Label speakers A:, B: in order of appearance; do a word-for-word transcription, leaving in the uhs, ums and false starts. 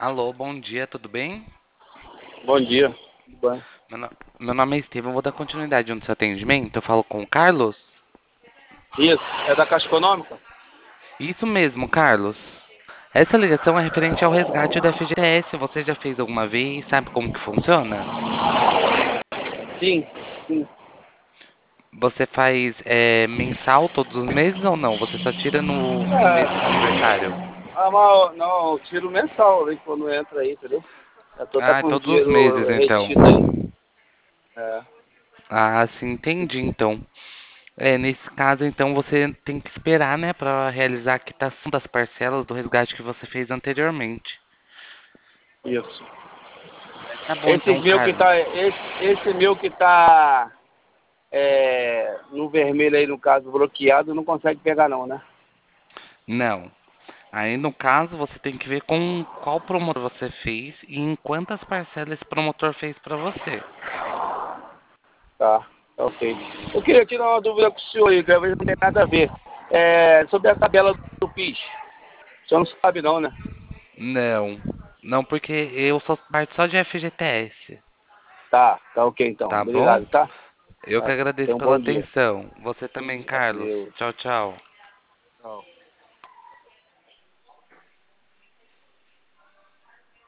A: Alô, bom dia, tudo bem?
B: Bom dia. Tudo bem?
A: Meu, no- meu nome é Estevam, vou dar continuidade no seu atendimento. Eu falo com o Carlos?
B: Isso, é da Caixa Econômica?
A: Isso mesmo, Carlos. Essa ligação é referente ao resgate do F G T S. Você já fez alguma vez? Sabe como que funciona?
B: Sim, sim.
A: Você faz é, mensal todos os meses ou não? Você só tira no, no mês do
B: É,
A: aniversário?
B: ah, mas, não, eu tiro mensal aí quando entra aí, entendeu? Eu tô tá
A: Ah,
B: com o
A: todos os
B: dinheiro
A: meses então.
B: retido aí. É,
A: Ah, sim, entendi então. É, nesse caso, então, você tem que esperar, né, para realizar a quitação das parcelas do resgate que você fez anteriormente.
B: isso.
A: Mas tá bom,
B: Esse
A: então,
B: meu que tá,
A: Carlos.
B: esse, esse meu que tá é, no vermelho aí, no caso, bloqueado, não consegue pegar não, né?
A: Não. Aí, no caso, você tem que ver com qual promotor você fez e em quantas parcelas esse promotor fez para você.
B: Tá, tá ok. Eu queria tirar uma dúvida com o senhor aí, que às vezes não tem nada a ver. É, sobre a tabela do PIS. O senhor não sabe não, né?
A: Não. Não, porque eu sou parte só de F G T S.
B: Tá, tá ok então.
A: Tá bom?
B: Obrigado, tá?
A: Eu que
B: Tá. Tenha
A: agradeço
B: um
A: pela
B: bom dia.
A: atenção. Você também, Carlos.
B: Valeu.
A: Tchau, tchau.
B: Tchau.